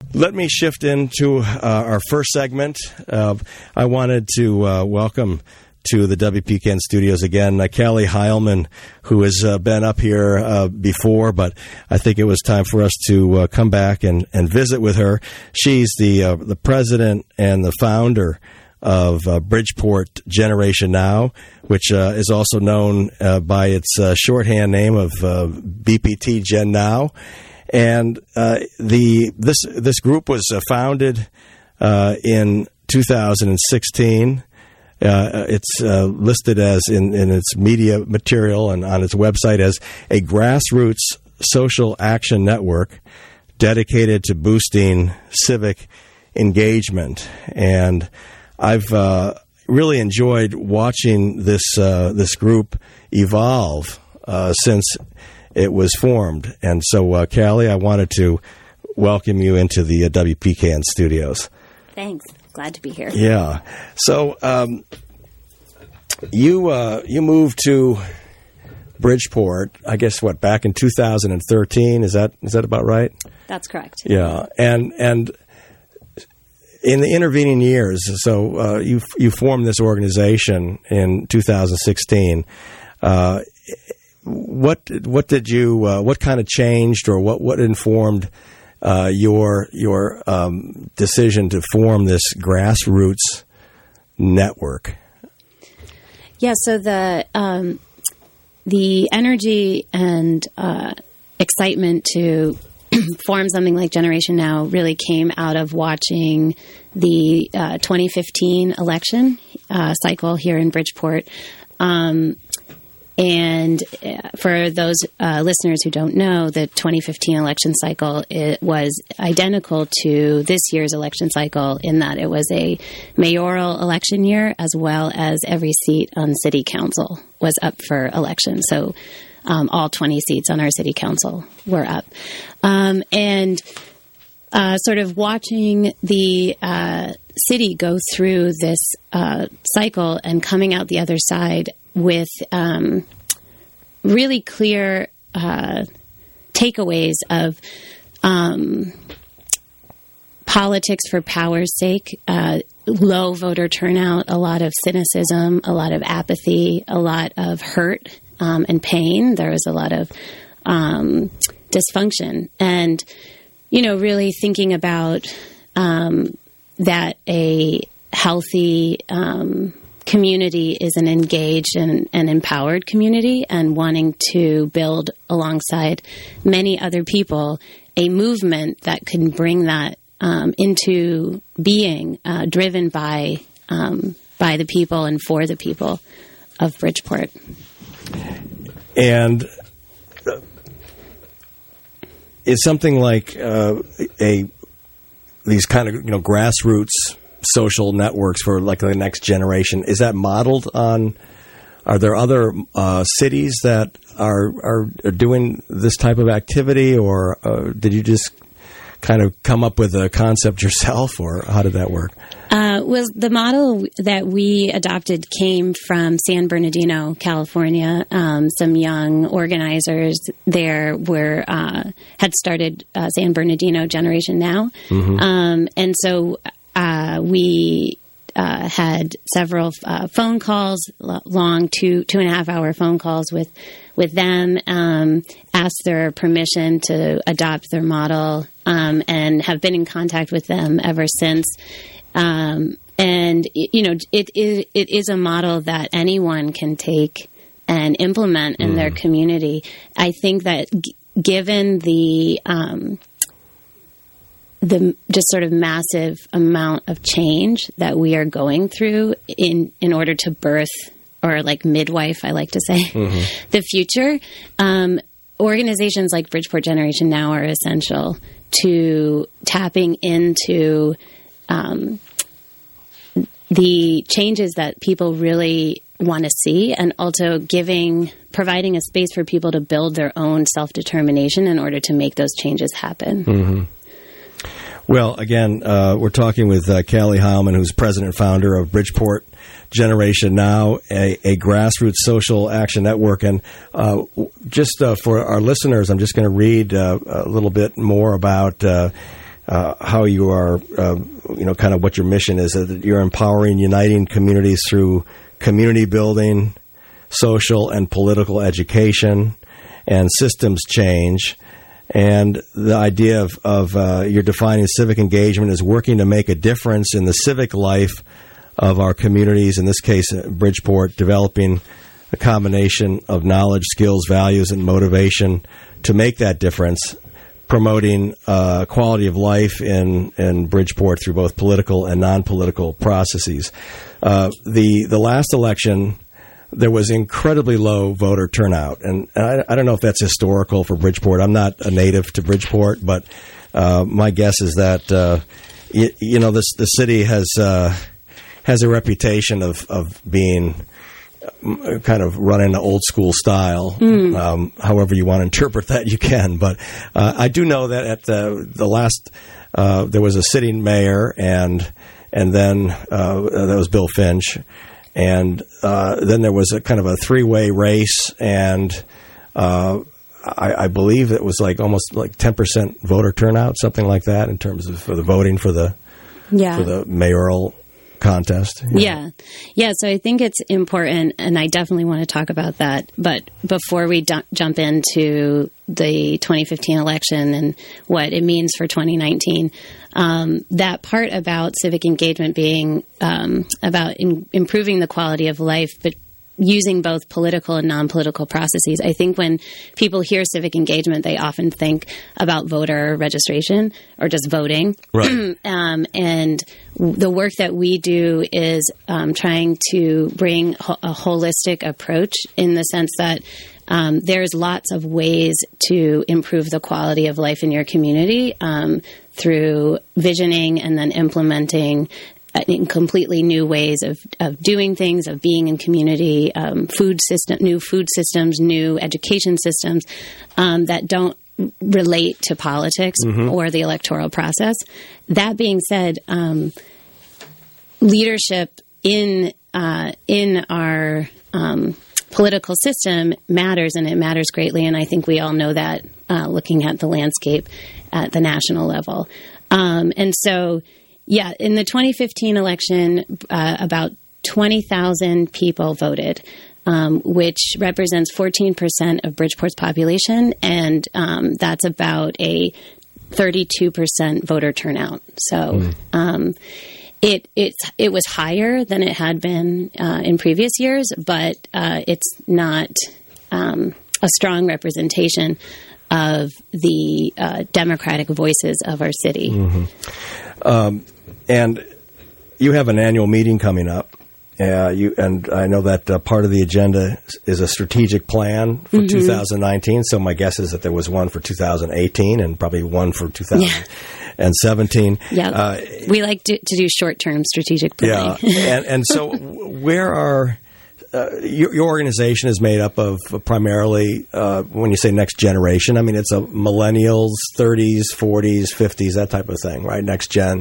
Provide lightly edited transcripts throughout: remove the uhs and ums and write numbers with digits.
Let me shift into our first segment. I wanted to welcome to the WPKN studios again Callie Heilman, who has been up here before, but I think it was time for us to come back and visit with her. She's the president and the founder of Bridgeport Generation Now, which is also known by its shorthand name of BPT Gen Now. And this group was founded in 2016. It's listed as in its media material and on its website as a grassroots social action network dedicated to boosting civic engagement. And I've really enjoyed watching this group evolve since it was formed. And so, Callie, I wanted to welcome you into the WPKN studios. Thanks. Glad to be here. Yeah. So you moved to Bridgeport, I guess, back in 2013? Is that about right? That's correct. Yeah. And in the intervening years, so you formed this organization in 2016. What kind of changed, or what informed your decision to form this grassroots network? Yeah, so the energy and excitement to form something like Generation Now really came out of watching the 2015 election cycle here in Bridgeport. And for those listeners who don't know, the 2015 election cycle, it was identical to this year's election cycle in that it was a mayoral election year, as well as every seat on city council was up for election. So all 20 seats on our city council were up. And sort of watching the city go through this cycle and coming out the other side with really clear takeaways of politics for power's sake, low voter turnout, a lot of cynicism, a lot of apathy, a lot of hurt and pain. There was a lot of dysfunction. And, really thinking about that a healthy community is an engaged and empowered community, and wanting to build alongside many other people a movement that can bring that into being, driven by the people and for the people of Bridgeport. And is something like these kind of grassroots social networks for like the next generation, is that modeled on? Are there other cities that are doing this type of activity, or did you just kind of come up with a concept yourself, or how did that work? Well, the model that we adopted came from San Bernardino, California. Some young organizers there had started San Bernardino Generation Now, and so we had several phone calls, long 2.5 hour phone calls with them, asked their permission to adopt their model, and have been in contact with them ever since. And it is a model that anyone can take and implement in their community. I think that given the just sort of massive amount of change that we are going through in order to birth, or like midwife, I like to say, the future, organizations like Bridgeport Generation Now are essential to tapping into the changes that people really want to see, and also providing a space for people to build their own self-determination in order to make those changes happen. Well, again, we're talking with Callie Heilman, who's president and founder of Bridgeport Generation Now, a grassroots social action network. And just for our listeners, I'm just going to read a little bit more about how you are, kind of what your mission is. That you're empowering, uniting communities through community building, social and political education, and systems change. And the idea of you're defining civic engagement as working to make a difference in the civic life of our communities, in this case, Bridgeport, developing a combination of knowledge, skills, values, and motivation to make that difference, promoting quality of life in Bridgeport through both political and non-political processes. The last election, there was incredibly low voter turnout, and I don't know if that's historical for Bridgeport. I'm not a native to Bridgeport, but my guess is that the city has a reputation of being kind of run in an old school style. However you want to interpret that, you can. But I do know that at the last, there was a sitting mayor, and then that was Bill Finch. And then there was a kind of a three-way race, and I believe it was like almost like 10% voter turnout, something like that, in terms of for the voting for the mayoral contest. Yeah. So I think it's important, and I definitely want to talk about that. But before we jump into the 2015 election and what it means for 2019, that part about civic engagement being about improving the quality of life, but using both political and non-political processes. I think when people hear civic engagement, they often think about voter registration or just voting. Right. And the work that we do is trying to bring a holistic approach, in the sense that there's lots of ways to improve the quality of life in your community through visioning and then implementing in completely new ways of doing things, of being in community, new food systems, new education systems that don't relate to politics or the electoral process. That being said, leadership in our political system matters, and it matters greatly. And I think we all know that looking at the landscape at the national level. And so, yeah, in the 2015 election, about 20,000 people voted, which represents 14% of Bridgeport's population, and that's about a 32% voter turnout. So it was higher than it had been in previous years, but it's not a strong representation of the democratic voices of our city. And you have an annual meeting coming up. And I know that part of the agenda is a strategic plan for 2019. So my guess is that there was one for 2018 and probably one for 2017. Yeah, we like to do short-term strategic planning. Yeah, and so where are your organization is made up of primarily, when you say next generation, I mean, it's a millennials, 30s, 40s, 50s, that type of thing, right? Next gen.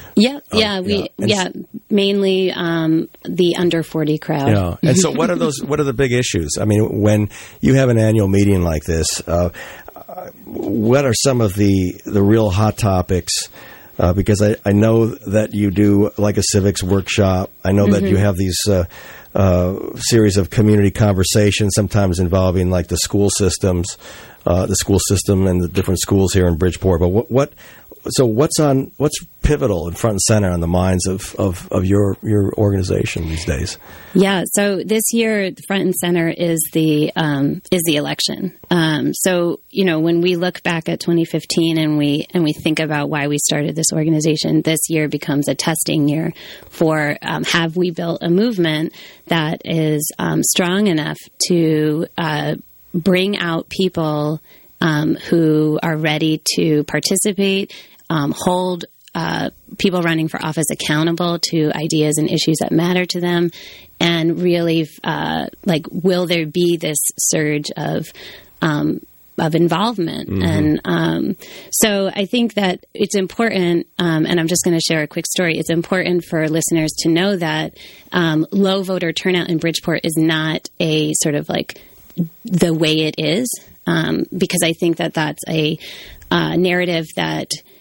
Mainly the under 40 crowd. Yeah. And so what are the big issues? I mean, when you have an annual meeting like this, what are some of the real hot topics? Because I know that you do like a civics workshop. I know that you have these series of community conversations, sometimes involving like the school system and the different schools here in Bridgeport. But what's pivotal and front and center on the minds of your organization these days? Yeah, so this year, front and center is the election. So when we look back at 2015 and we think about why we started this organization, this year becomes a testing year for have we built a movement that is strong enough to bring out people who are ready to participate, hold people running for office accountable to ideas and issues that matter to them, and really, will there be this surge of involvement? And so I think that it's important, and I'm just going to share a quick story. It's important for listeners to know that low voter turnout in Bridgeport is not a sort of like the way it is, because I think that that's a narrative that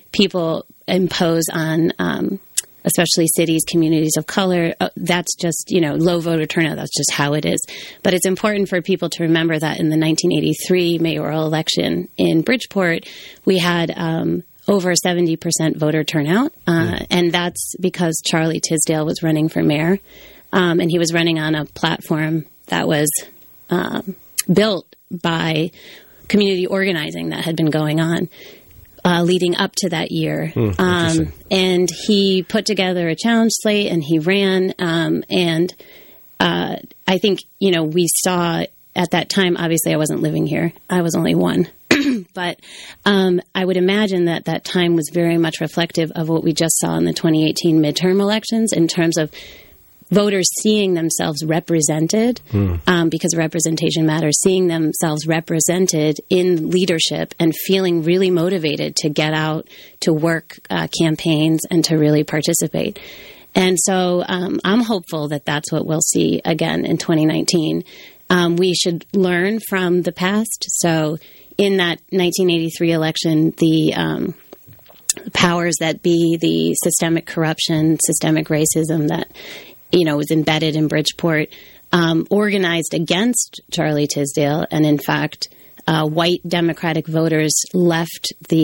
people impose on especially cities, communities of color. That's just, low voter turnout. That's just how it is. But it's important for people to remember that in the 1983 mayoral election in Bridgeport, we had over 70% voter turnout. And that's because Charlie Tisdale was running for mayor. And he was running on a platform that was built by community organizing that had been going on leading up to that year. And he put together a challenge slate and he ran. And I think, we saw at that time, obviously I wasn't living here. I was only one. But I would imagine that time was very much reflective of what we just saw in the 2018 midterm elections in terms of voters seeing themselves represented, because representation matters, seeing themselves represented in leadership and feeling really motivated to get out to work campaigns and to really participate. And so I'm hopeful that that's what we'll see again in 2019. We should learn from the past. So in that 1983 election, the powers that be, the systemic corruption, systemic racism that was embedded in Bridgeport, organized against Charlie Tisdale, and in fact, white Democratic voters left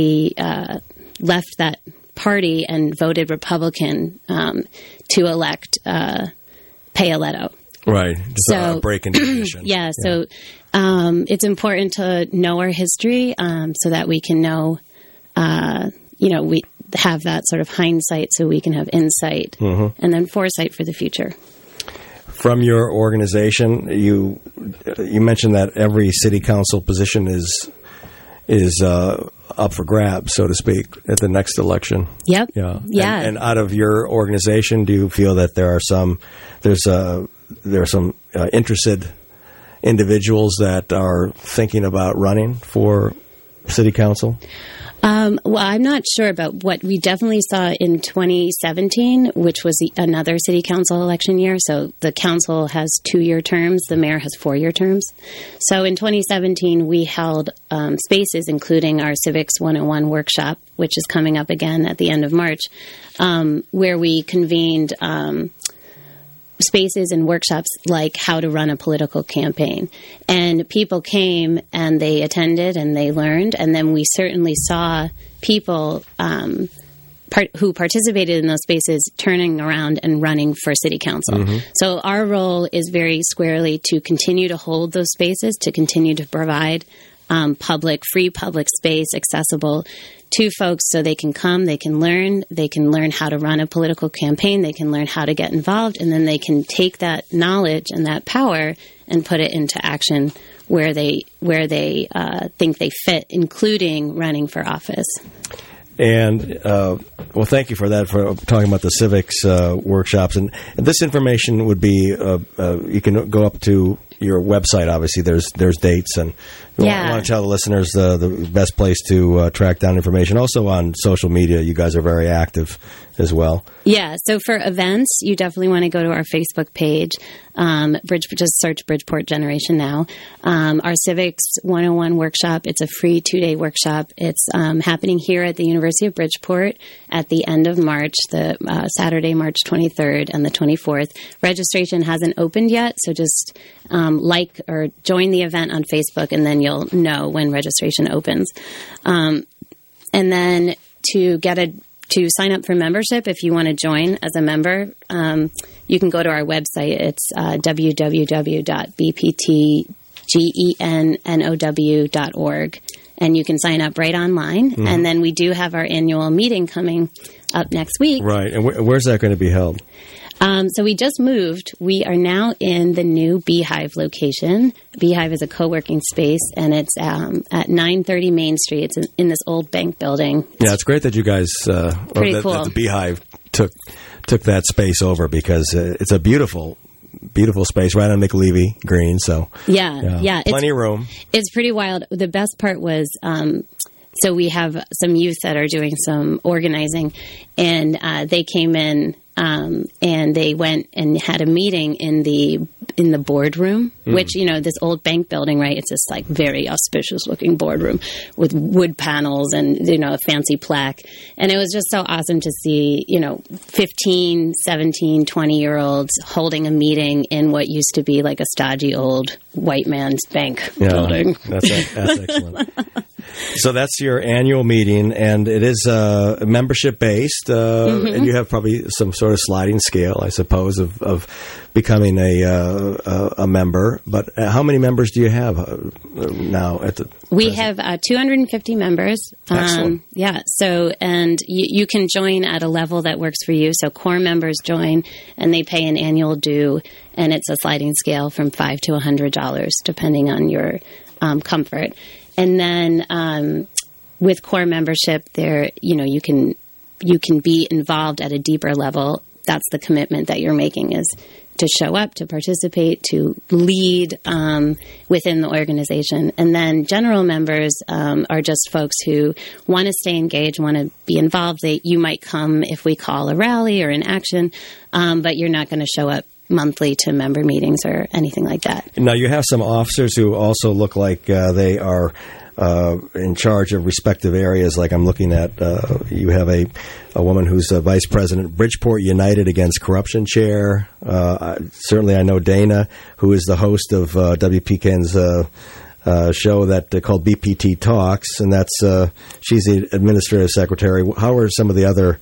that party and voted Republican to elect Paoletto. Right. So a break in tradition. Yeah. So it's important to know our history so that we can know, we have that sort of hindsight so we can have insight and then foresight for the future. From your organization, you mentioned that every city council position is up for grabs, so to speak, at the next election. Yep. Yeah. And out of your organization, do you feel that there are some interested individuals that are thinking about running for city council? Well, I'm not sure about what we definitely saw in 2017, which was another city council election year. So the council has 2-year terms. The mayor has 4-year terms. So in 2017, we held spaces, including our Civics 101 workshop, which is coming up again at the end of March, where we convened spaces and workshops like how to run a political campaign. And people came and they attended and they learned. And then we certainly saw people who participated in those spaces turning around and running for city council. So our role is very squarely to continue to hold those spaces, to continue to provide free public space accessible to folks so they can come, they can learn how to run a political campaign, they can learn how to get involved, and then they can take that knowledge and that power and put it into action where they think they fit, including running for office. And, well, thank you for that, for talking about the civics workshops. And this information would be, you can go up to your website, obviously. There's dates. And I want to tell the listeners the best place to track down information. Also on social media, you guys are very active as well. Yeah, so for events, you definitely want to go to our Facebook page. Just search Bridgeport Generation Now. Our Civics 101 workshop, it's a free 2-day workshop. It's happening here at the University of Bridgeport at the end of March, the Saturday, March 23rd and the 24th. Registration hasn't opened yet, so just like or join the event on Facebook, and then you'll know when registration opens. And then to sign up for membership, if you want to join as a member, you can go to our website. It's www.bptgennow.org, and you can sign up right online. And then we do have our annual meeting coming up next week. Right. And where's that going to be held? So we just moved. We are now in the new Beehive location. Beehive is a co-working space, and it's at 930 Main Street. It's in this old bank building. Yeah, it's great that you guys, Pretty cool. that the Beehive took that space over, because it's a beautiful space right on McLevy Green. So yeah, plenty of room. It's pretty wild. The best part was, so we have some youth that are doing some organizing, and they came in. And they went and had a meeting in the in the boardroom, which, this old bank building, right? It's this like very auspicious looking boardroom with wood panels and, a fancy plaque. And it was just so awesome to see, 15, 17, 20-year-olds holding a meeting in what used to be like a stodgy old white man's bank building. That's excellent. So that's your annual meeting, and it is membership-based, and you have probably some sort of sliding scale, I suppose, of becoming a member. But how many members do you have now at the We have 250 members. Excellent. So, and you can join at a level that works for you. So core members join, and they pay an annual due, and it's a sliding scale from $5 to $100, depending on your comfort. And then with core membership, there you can be involved at a deeper level. That's the commitment that you're making, is to show up, to participate, to lead within the organization. And then general members are just folks who want to stay engaged, want to be involved. You might come if we call a rally or an action, but you're not going to show up monthly to member meetings or anything like that. Now, you have some officers who also look like they are in charge of respective areas. Like I'm looking at, you have a woman who's a vice president, Bridgeport United Against Corruption chair. Certainly I know Dana, who is the host of WPKN's show that called BPT Talks, and that's she's the administrative secretary. How are some of the other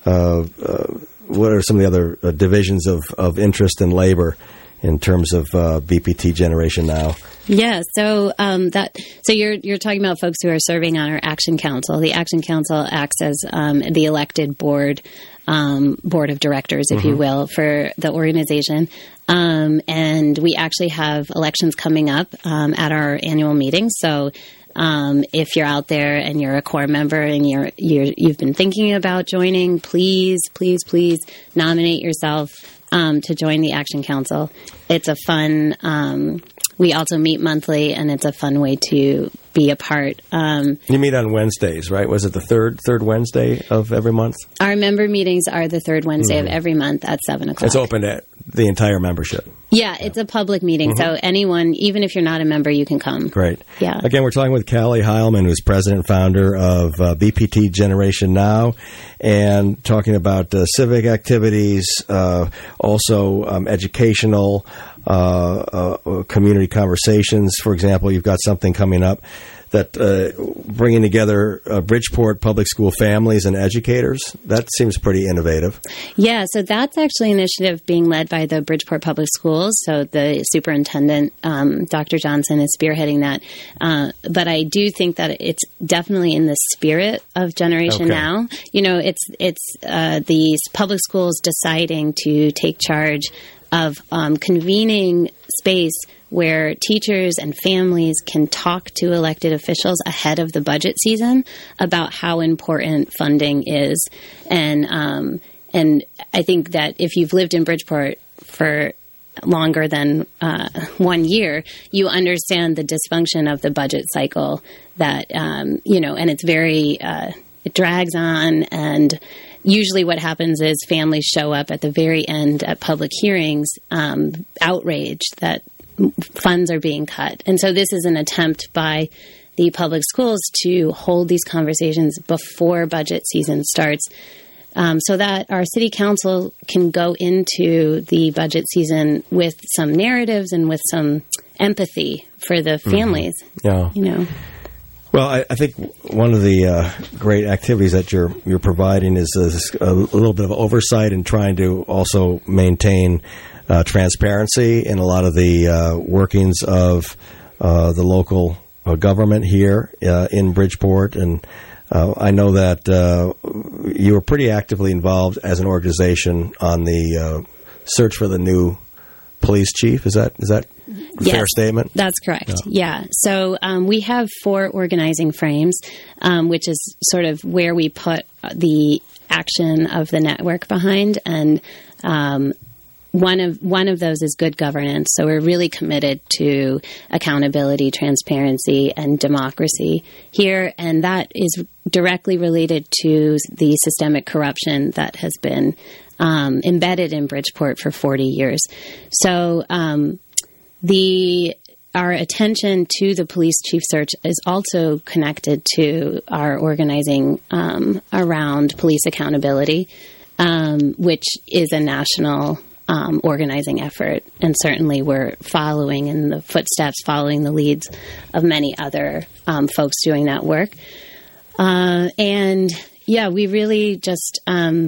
what are some of the other divisions of interest in labor in terms of BPT Generation Now? Yeah, so you're talking about folks who are serving on our Action Council. The Action Council acts as the elected board of directors, if you will, for the organization. And we actually have elections coming up at our annual meeting. So if you're out there and you're a core member and you've been thinking about joining, please nominate yourself to join the Action Council. It's a fun. We also meet monthly, and it's a fun way to be a part. You meet on Wednesdays, right? Was it the third Wednesday of every month? Our member meetings are the third Wednesday of every month at 7:00. It's open to the entire membership. Yeah, it's a public meeting, so anyone, even if you're not a member, you can come. Great. Yeah. Again, we're talking with Callie Heilman, who's president and founder of BPT Generation Now, and talking about civic activities, also educational community conversations. For example, you've got something coming up that bringing together Bridgeport public school families and educators. That seems pretty innovative. Yeah, so that's actually an initiative being led by the Bridgeport Public Schools. So the superintendent, Dr. Johnson, is spearheading that. But I do think that it's definitely in the spirit of Generation Now. It's these public schools deciding to take charge of convening space where teachers and families can talk to elected officials ahead of the budget season about how important funding is. And I think that if you've lived in Bridgeport for longer than 1 year, you understand the dysfunction of the budget cycle that, and it's very, it drags on, and usually what happens is families show up at the very end at public hearings, outraged that funds are being cut. And so this is an attempt by the public schools to hold these conversations before budget season starts, so that our city council can go into the budget season with some narratives and with some empathy for the families. Yeah. Well, I think one of the great activities that you're providing is a little bit of oversight and trying to also maintain transparency in a lot of the workings of the local government here in Bridgeport. And I know that you were pretty actively involved as an organization on the search for the new police chief. Is that a fair statement? That's correct. Yeah. So we have 4 organizing frames, which is sort of where we put the action of the network behind. And one of those is good governance. So we're really committed to accountability, transparency, and democracy here. And that is directly related to the systemic corruption that has been embedded in Bridgeport for 40 years. So our attention to the police chief search is also connected to our organizing around police accountability, which is a national organizing effort. And certainly we're following in the footsteps, following the leads of many other folks doing that work. We really just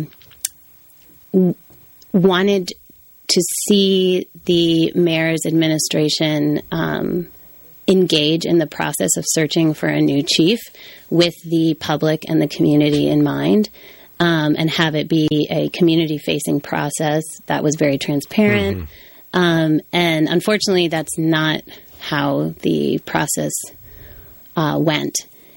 wanted to see the mayor's administration engage in the process of searching for a new chief with the public and the community in mind, and have it be a community-facing process that was very transparent. And unfortunately, that's not how the process went.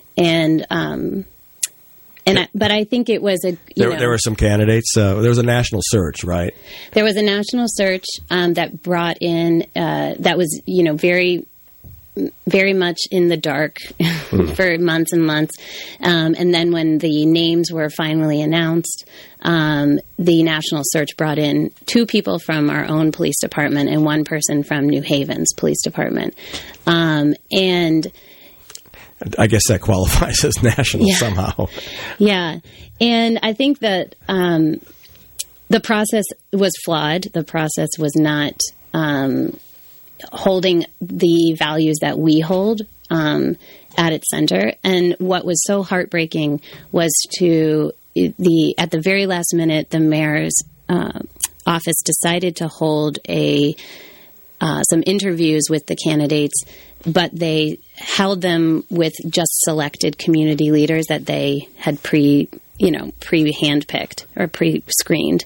But I think it was there were some candidates. There was a national search, right? There was a national search that brought in that was very, very much in the dark for months and months. And then when the names were finally announced, the national search brought in 2 people from our own police department and 1 person from New Haven's police department, and I guess that qualifies as national somehow. Yeah. And I think that the process was flawed. The process was not holding the values that we hold at its center. And what was so heartbreaking was at the very last minute, the mayor's office decided to hold some interviews with the candidates, but they held them with just selected community leaders that they had pre-handpicked or pre-screened.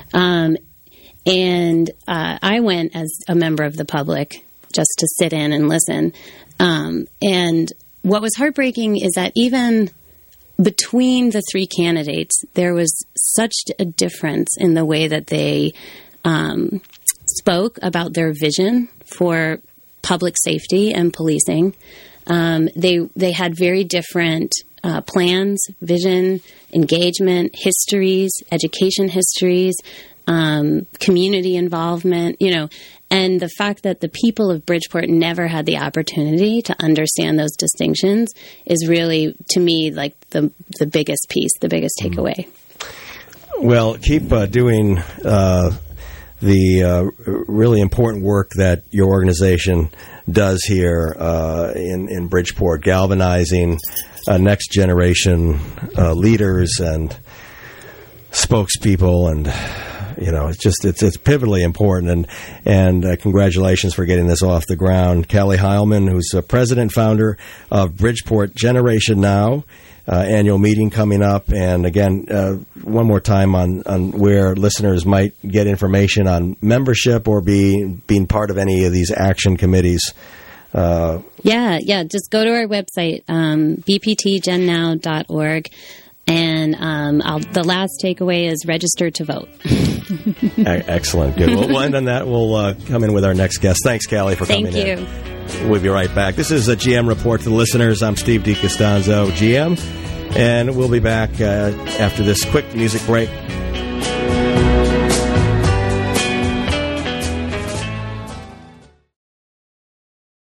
And I went as a member of the public just to sit in and listen. And what was heartbreaking is that even between the 3 candidates, there was such a difference in the way that they spoke about their vision for public safety and policing. They had very different plans, vision, engagement, histories, education histories, community involvement, and the fact that the people of Bridgeport never had the opportunity to understand those distinctions is really, to me, like the biggest piece, the biggest takeaway. Well, keep doing the really important work that your organization does here in Bridgeport, galvanizing next generation leaders and spokespeople, and it's pivotally important. And congratulations for getting this off the ground, Callie Heilman, who's president founder of Bridgeport Generation Now. Annual meeting coming up, and again, one more time on where listeners might get information on membership or being part of any of these action committees. Just go to our website, bptgennow.org, and the last takeaway is register to vote. Excellent. Good. We'll end on that. We'll come in with our next guest. Thanks, Callie, for coming in. Thank you. We'll be right back. This is a GM Report to the listeners. I'm Steve DiCostanzo, GM, and we'll be back after this quick music break.